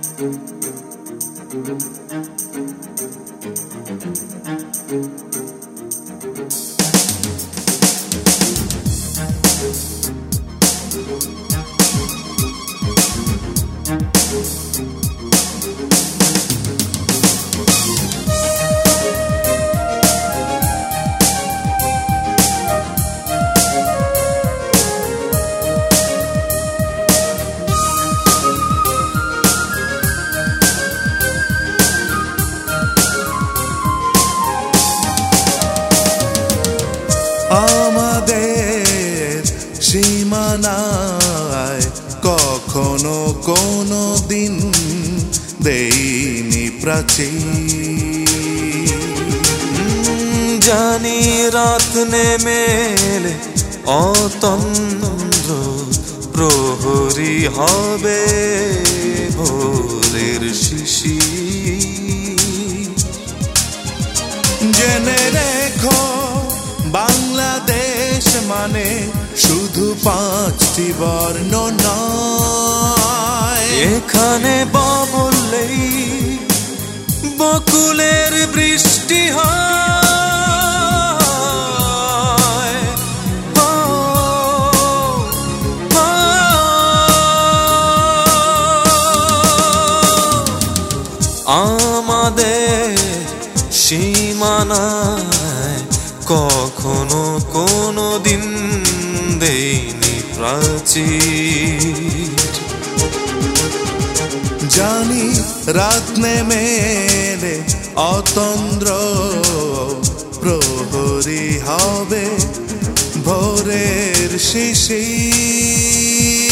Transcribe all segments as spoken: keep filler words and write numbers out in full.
আমাদের সীমানায় কখনো কোনো দিন দেইনি প্রাচীর। জানি রাত নেমে এলে অতন্দ্র প্রহরী হবে ভোরের শিশির। জেনে রেখো বাংলাদেশ মানে শুধু পাঁচটি বর্ণ নয়। এখানে বা বললেই বকুলের বৃষ্টি হয়। ও, ও, আমাদের সীমানায় কখনো কোনো দিন দেইনি প্রাচীর। জানি রাত নেমে এলে অতন্দ্র প্রহরী হবে ভোরের শিশির।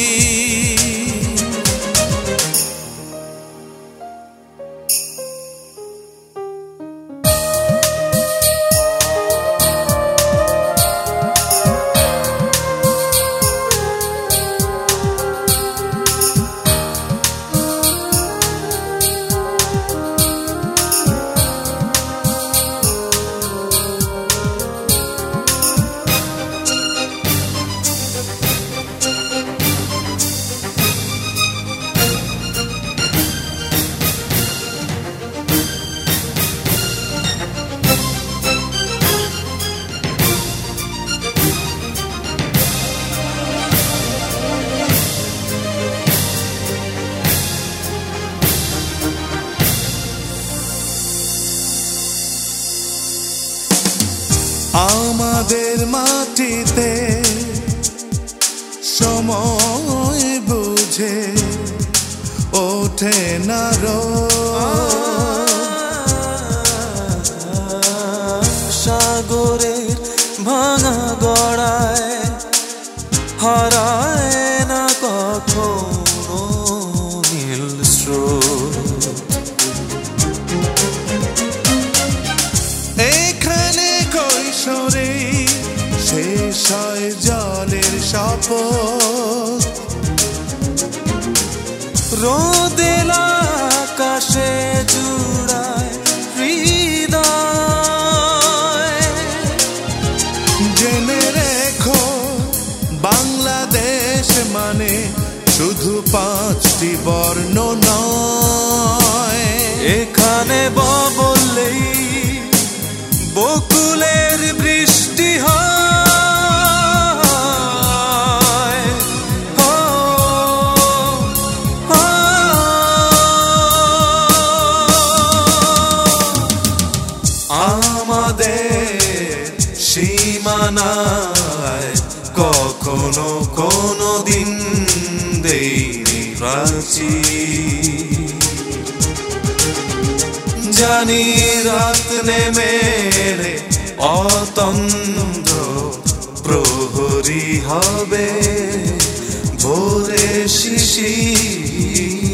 আমাদের মাটিতে সময় বুঝে ওঠে না রোদ। সাগরের ভাঙা গড়ায় হারায় না কখনো নীল স্রোত। এখানে কৈশোরে শেষ হয় জলের শপথ। রোদেল আকাশে জুড়ায় হৃদয়। জেনে রেখো বাংলাদেশ মানে শুধু পাঁচটি বর্ণ নয়। এখানে বা বললেই বকুলের বৃষ্টি হয়। ও, ও, আমাদের সীমানায় কখনো কোনো দিন দেইনি প্রাচীর। জানি রাত নেমে এলে অতন্দ্র প্রহরী হবে ভোরের শিশির।